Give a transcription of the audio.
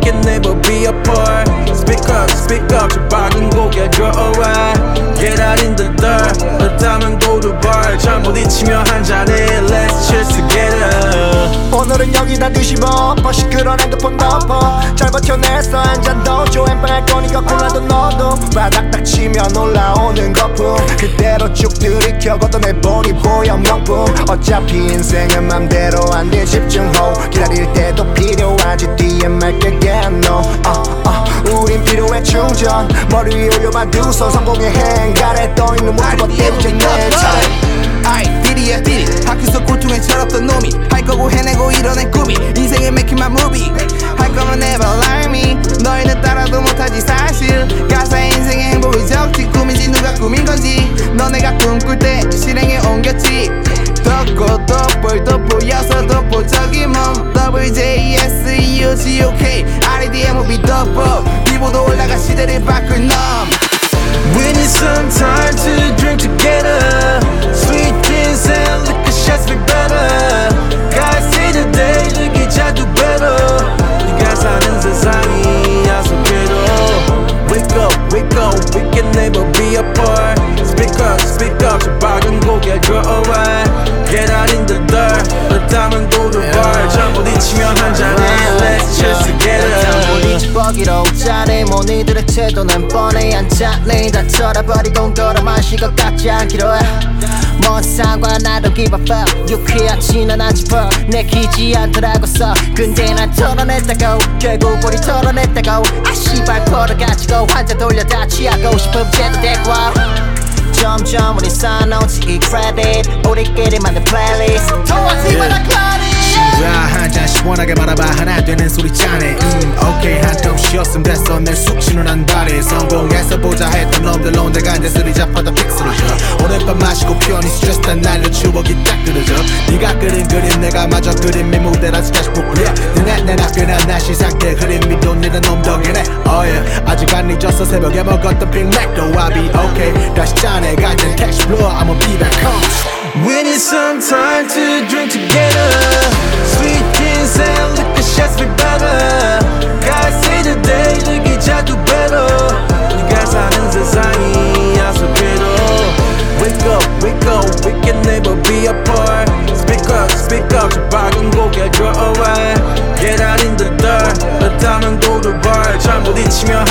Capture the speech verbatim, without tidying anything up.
can never be apart. Speak up, speak up, 저 박은 고개 draw away. Get out in the dirt, 그렇다면 go to bar. 전부 뒤치며 한잔해, let's cheers together. 오늘은 여기다 뒤집어 엎어 시끄러운 핸드폰 덮어 잘 버텨냈어 한 잔 더 줘 엠빵할 거니까 콜라도 넣어도 바닥 닥치면 올라오는 거품 그대로 쭉 들이켜 걷어내보니 보여 명품 어차피 인생은 맘대로 안 돼 집중호 기다릴 때도 필요하지 뒤에 맑게 get no uh, uh, 우린 필요해 충전 머리 위에 올려봐 두 손 성공의 행가래 떠있는 모습 때문에 내 차례 아이 딜이야 딜 학교에서 고통에 철없던 놈이 할 거고 해내고 이뤄낸 꿈이 인생의 making my movie 할 거면 never lie me 너희는 따라도 못하지 사실 가사의 인생의 행복이 적지 꿈이지 누가 꾸민 건지 너네가 꿈꿀 때 실행에 옮겼지 덮고 덮을 덮보여서 덮보 저기 몸 더블 제이 에스 이 오 지 오 케이 알 이 디 엠 오 비 덮보 비보도 올라가 시대를 바꿀 놈 We need some time to drink together. Sweet drinks and liquor shots be better. Guys say today 느끼자 do better. 네가 사는 세상이 야속해도 Wake up, wake up, we can never be apart. Speak up, speak up, 저 박은 고개 draw away. Get out in the dirt, 그렇다면 go to bar. 전부 뒤치며 한잔해, let's cheers together. 뻐기로 짜네 뭐 니들의 태도는 뻔해 앉았네 다 털어버리고 걸어 마실 것 같지 않기로 해뭔 상관 I don't give a fuck 유쾌하지 난 아직 벌 내키지 않더라고 써 근데 난 털어냈다고 결국 우리 털어냈다고 아 씨발 벌어가지고 환자 돌려 다 취하고 싶으면 제도 데리고 와 점점 우리 쌓아놓지 이 크레딧 우리끼리 만든 플레이리스트 도와주면 나 클라리 친구야 한잔 시원하게 말아봐 하나 되는 소리 짜네 음 오케이 한텀 쉬었으면 됐어 내 숙취는 안 다리 성공해서 보자 했던 놈들 온데가 이제 쓰리 잡아다 픽스를 줘 오랜밤 마시고 편히 스트레스 다 날려 추억이 딱 그려져 네가 그린 그림 내가 마저 그린 미 무대라서 다시 부풀려 너네 내 학교나 나 시상때 그림이 돈이란 놈 덕이네 oh yeah 아직 안 잊었어 새벽에 먹었던 빅맥도 I'll be okay 다시 짜네 갈땐 cash flow I'ma be back home We need some time to drink together. Sweet drinks and liquor shots be better. Guys say today 느끼자 do better. 네가 사는 세상이 야속해도 Wake up, wake up, we can never be apart. Speak up, speak up, 저 박은 고개 draw away. Get out in the dirt, 그렇다면 go to bar. 전부 뒤치며